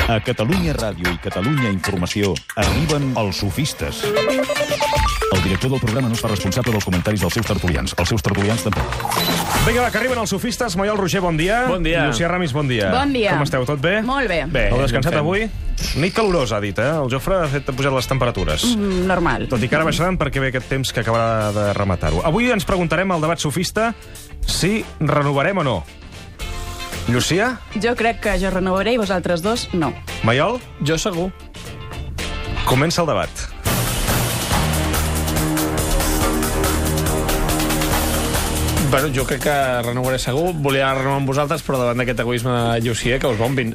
A Catalunya Ràdio i Catalunya Informació arriben els sofistes. El director del programa no es fa responsable dels comentaris dels seus tertulians. Els seus tertulians tampoc. Vinga, va, que arriben els sofistes. Maiol Roger, bon dia. Bon dia. Llucia Ramis, bon dia. Bon dia. Com esteu? Tot bé? Molt bé. Bé. Heu descansat avui? Nit calorosa, ha dit, eh? El Jofre ha pujat les temperatures. Normal. Tot i que ara baixaran perquè ve aquest temps que acabarà de rematar-ho. Avui ens preguntarem al debat sofista si renovarem o no. Llucia? Jo crec que jo renovaré i vosaltres dos no. Maiol? Jo segur. Comença el debat. Bueno, jo crec que renovaré segur. Volia renovar amb vosaltres, però davant d'aquest egoisme de Llucia, que us bombin.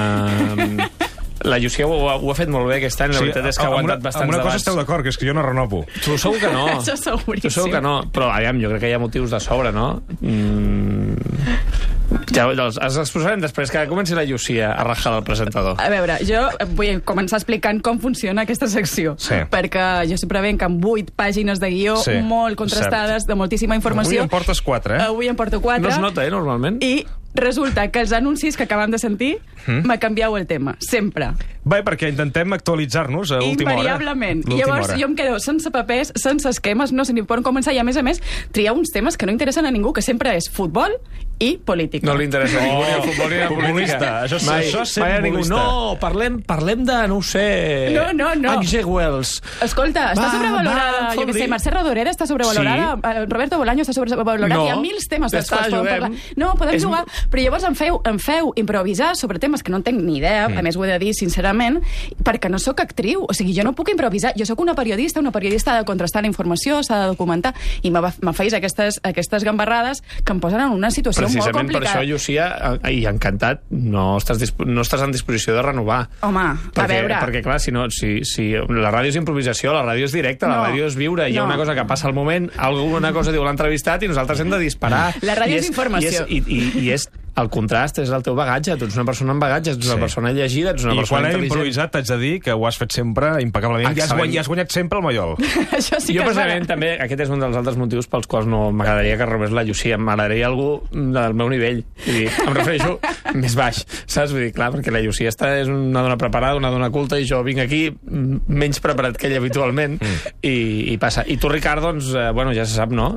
La Llucia ho ha fet molt bé aquest any, la veritat és que ha aguantat bastants debats. Amb una cosa debats. esteu d'acord, que és que jo no renovo. Tu segur que no. Això seguríssim. Tu segur que no. Però, aviam, jo crec que hi ha motius de sobre, no? Ja els exposarem després, que comenci la Llucia a rajar del presentador. A veure, jo vull començar explicant com funciona aquesta secció. Sí. Perquè jo sempre venc amb 8 pàgines de guió molt contrastades, de moltíssima informació. Avui en portes 4, eh? Avui en porto 4. No es nota, normalment. I resulta que els anuncis que acabem de sentir m'ha canviat el tema, sempre. Bé, perquè intentem actualitzar-nos a última hora. Invariablement. I llavors jo em quedo sense papers, sense esquemes, no sé ni per on començar, i a més, triar uns temes que no interessen a ningú, que sempre és futbol i política. No li interessa a ningú, ni el futbol ni la política. Això és mai a ser ningú. futbolista. No, parlem de, no ho sé... No. H.G. Wells. Escolta, està sobrevalorada, jo què sé, Mercè Rodoreda està sobrevalorada, Roberto Bolaño està sobrevalorat, hi ha mil temes dels quals podem parlar. No, podem jugar, però llavors em feu improvisar sobre temes que no en tenc ni idea, a més ho he de dir sincerament, perquè no sóc actriu, o sigui, jo no puc improvisar, jo sóc una periodista ha de contrastar la informació, s'ha de documentar, i m'afeis aquestes gambarrades que em posen en una situació molt complicada. Precisament per això, Llucia, i encantat, no estàs en disposició de renovar. Home, a veure... Perquè, clar, si la ràdio és improvisació, la ràdio és directa, la ràdio és viure, hi ha una cosa que passa al moment, alguna cosa diu l'entrevistat i nosaltres hem de disparar. La ràdio és informació. I és el contrast, és el teu bagatge. Tu ets una persona amb bagatge, ets una persona llegida, ets una persona intel·ligent. I quan he improvisat t'haig de dir que ho has fet sempre impecablement. I has guanyat sempre el Maiol. Això sí que jo, precisament, també, aquest és un dels altres motius pels quals no m'agradaria que renovés la Llucia. M'agradaria algú del meu nivell. Vull dir, em refereixo més baix, saps? Vull dir, clar, perquè la Llucia és una dona preparada, una dona culta, i jo vinc aquí menys preparat que ella habitualment, i passa. I tu, Ricard, doncs, bueno, ja se sap, no?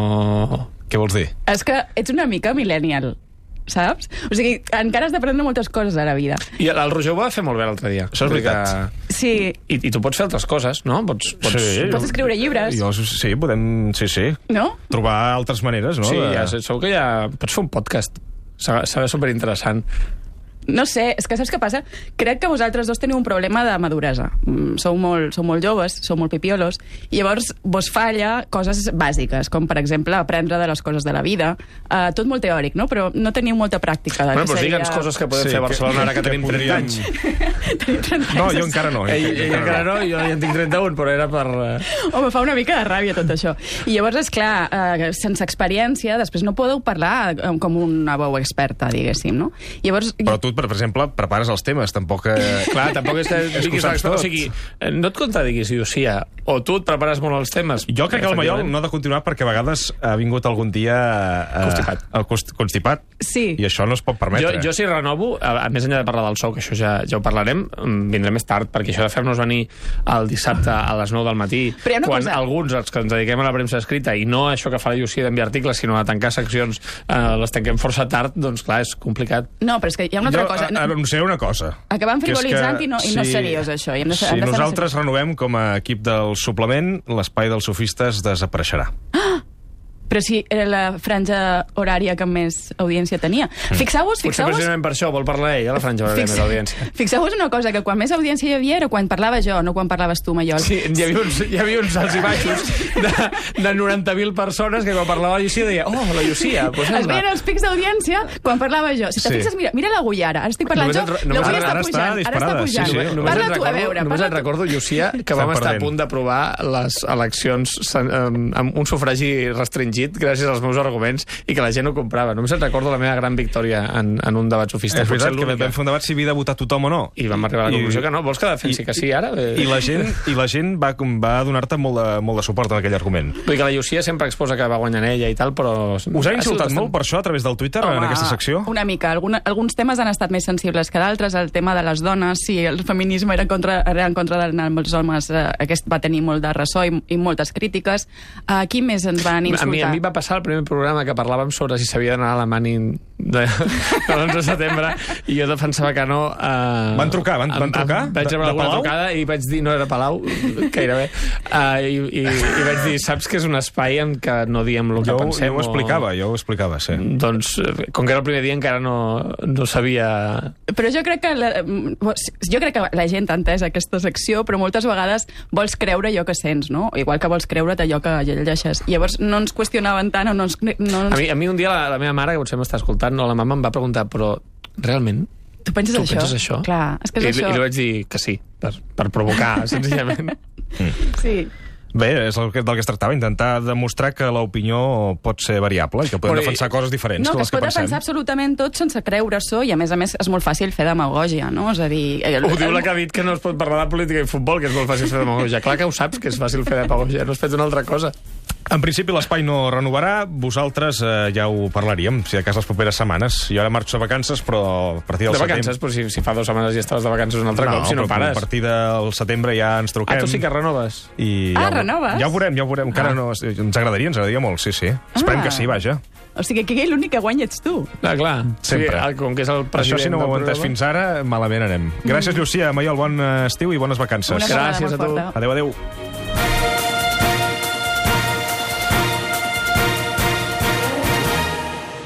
Què vols dir? És que ets una mica millennial, saps? O sigui, encara has d'aprendre moltes coses a la vida. I el Roger ho va fer molt bé l'altre dia. Això és veritat. Sí. I tu pots fer altres coses, no? Pots escriure llibres. Sí, podem... Sí. No? Trobar altres maneres, no? Sí, segur que ja pots fer un podcast. Serà superinteressant. No sé, és que saps què passa? Crec que vosaltres dos teniu un problema de maduresa. Sou molt joves, sou molt pipiolos, i llavors vos falla coses bàsiques, com per exemple aprendre de les coses de la vida. Tot molt teòric, no? Però no teniu molta pràctica. Bueno, doncs digue'ns coses que podem fer a Barcelona ara que tenim 30 anys. Tenim 30 anys. No, jo encara no. Ell encara no, jo ja en tinc 31, però era per... Home, fa una mica de ràbia tot això. I llavors, és clar, sense experiència, després no podeu parlar com una veu experta, diguéssim, no? Llavors... Però tu, per exemple, prepares els temes, tampoc... Clar, tampoc és que... O sigui, no et contradiguis, Llucia, o tu et prepares molt els temes. Jo crec que el Maiol no ha de continuar perquè a vegades ha vingut algun dia... Constipat. Sí. I això no es pot permetre. Jo si renovo, a més enllà de parlar del sou, que això ja ho parlarem, vindré més tard, perquè això de fer-nos venir el dissabte a les 9 del matí, quan alguns, els que ens dediquem a la premsa escrita, i no això que fa la Llucia d'enviar articles, sinó a tancar seccions, les tanquem força tard, doncs clar, és complicat. No, però és que hi ha una altra cosa. Anunciaré una cosa. Acabem frivolitzant i no és seriós, això. Si nosaltres renovem com a equip del suplement, l'espai dels sofistes desapareixerà. Però si era la franja horària que més audiència tenia. Fixeu-vos... Potser precisament per això vol parlar ell, a la franja horària més audiència. Fixeu-vos una cosa, que quan més audiència hi havia era quan parlava jo, no quan parlaves tu, Maiol. Sí, hi havia uns alts i baixos de 90.000 persones que quan parlava la Llucia deia, oh, la Llucia, pues es veien els pics d'audiència quan parlava jo. Si te fixes, mira la Guiara, ara estic parlant jo, l'Avui està pujant. Parla tu, a veure. Només et recordo, Llucia, que vam estar a punt d'aprovar les eleccions amb un sufragi restringit llegit gràcies als meus arguments i que la gent ho comprava. Només et recordo la meva gran victòria en un debat sofista. És veritat que vam fer un debat si havia de votar tothom o no. I vam arribar a la conclusió que no. Vols que defensi que sí, ara? I la gent va donar-te molt de suport en aquell argument. Vull dir que la Llucia sempre exposa que va guanyant ella i tal, però... Us ha insultat molt per això a través del Twitter, en aquesta secció? Una mica. Alguns temes han estat més sensibles que d'altres. El tema de les dones, si el feminisme era en contra dels homes, aquest va tenir molt de ressò i moltes crítiques. Qui més ens van insultar? A mi va passar el primer programa que parlàvem sobre si s'havia d'anar a la Manning de l'11 de setembre i jo defensava que no. Van trucar? Vaig rebre alguna trucada i vaig dir, no era Palau, gairebé, i vaig dir, saps que és un espai en què no diem el que pensem? Jo ho explicava, sí. Doncs, com que era el primer dia, encara no sabia... Però jo crec que la gent ha entès aquesta secció, però moltes vegades vols creure allò que sents, no? Igual que vols creure't allò que llegeixes. Llavors no ens qüestionaven tant o no ens... A mi un dia la meva mare, que potser m'està escoltant, la mama em va preguntar, però realment... Tu penses això? Clar, és que és això. I li vaig dir que sí, per provocar, senzillament. Sí. Bé, és del que es tractava, intentar demostrar que l'opinió pot ser variable i que podem defensar coses diferents que les que pensem. No, que es pot defensar absolutament tot sense creure-s'ho i, a més, és molt fàcil fer demagògia, no? És a dir... Ho diu la que ha dit que no es pot parlar de política i futbol, que és molt fàcil fer demagògia. Clar que ho saps, que és fàcil fer demagògia, no has fet una altra cosa. En principi l'espai no renovarà, vosaltres ja ho parlaríem, si de cas les properes setmanes. Jo ara marxo de vacances, però a partir del setembre... De vacances? Però si fa 2 setmanes ja estaves de vacances un altre cop, si no pares. A partir del setembre ja ens truquem. Tu sí que renoves? Renoves? Ja ho veurem. Encara no... Ens agradaria molt, sí. Esperem que sí, vaja. O sigui, que l'únic que guanya ets tu. Clar. Sempre. Sí, com que és el president. Això, si no ho aguantes fins ara, malament anem. Gràcies, Llucia Mayol, bon estiu i bones vacances. Gràcies a tu. Adéu.